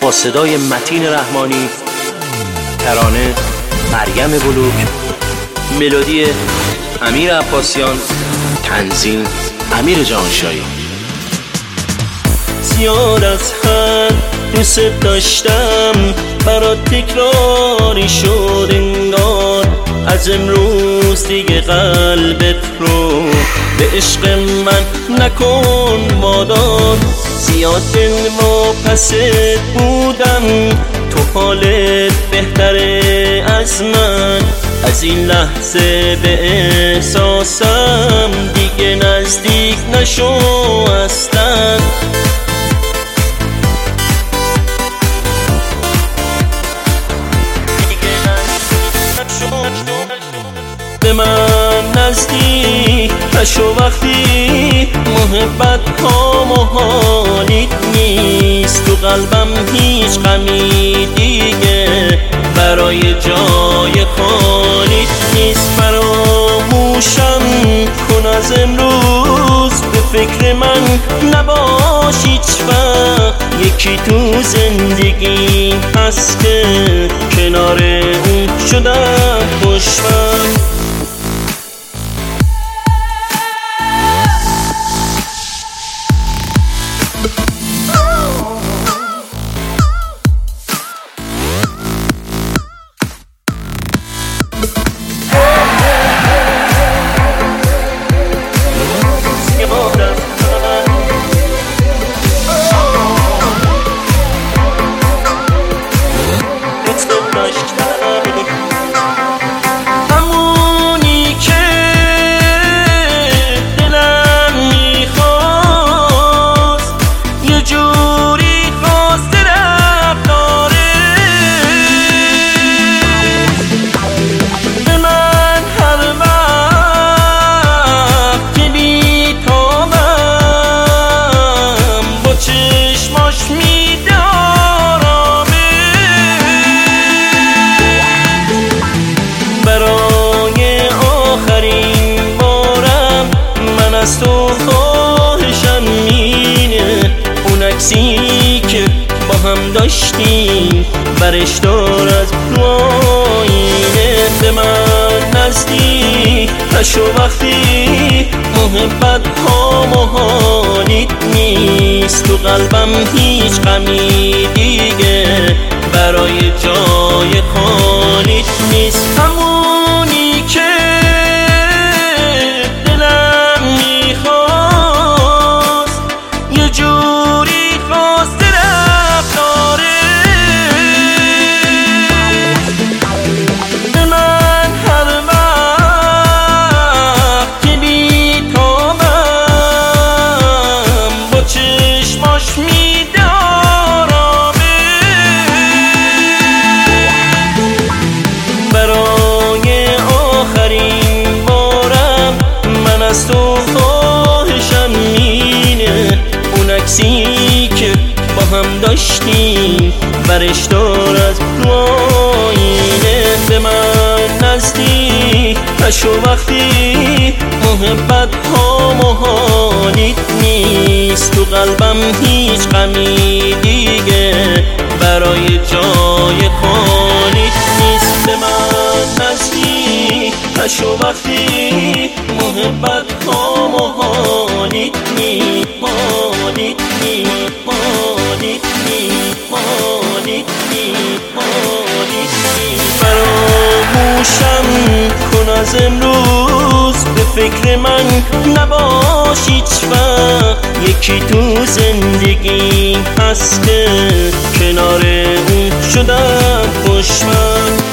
با صدای متین رحمانی، ترانه مریم بلوک، ملودی امیر عباسیان، تنظیم امیر جهانشاهی. زیاد از حد دوست داشتم، برات تکراری شد انگار. از امروز دیگه قلبت رو به عشق من نکن وادار. زیاد دل و پست بودم، تو حالت بهتره از من. از این لحظه به احساسم دیگه نزدیک نشو اصلا. به من نزدیک نشو وقتی محبت ها محالیت نیست. تو قلبم هیچ غمی دیگه برای جای خالیت نیست. فراموشم کن از امروز، به فکر من نباش هیچ وقت. یکی تو زندگی هست که کنار اون شدم خوشبخت. از تو خواهشم اینه، اون عکسی که با هم داشتیم برش دار از رو آینه. به من نزدیک نشو وقتی محبت ها محالیت نیست. تو قلبم هیچ غمی دیگه برای جای خالیت نیست. همونی که از تو خواهشم اینه، اون عکسی که با هم داشتیم برش دار از رو آینه. به من نزدیک نشو وقتی محبت ها محالیت نیست. تو قلبم هیچ غمی دیگه برای جای خالیت نیست. به من نزدیک نشو وقتی محبت ها محالیت نیست. محالیت نیست، محالیت نیست، محالیت نیست، محالیت نیست. فراموشم کن از امروز، به فکر من نباش هیچ وقت. یکی تو زندگی هست که کنار اون شدم خوشبخت.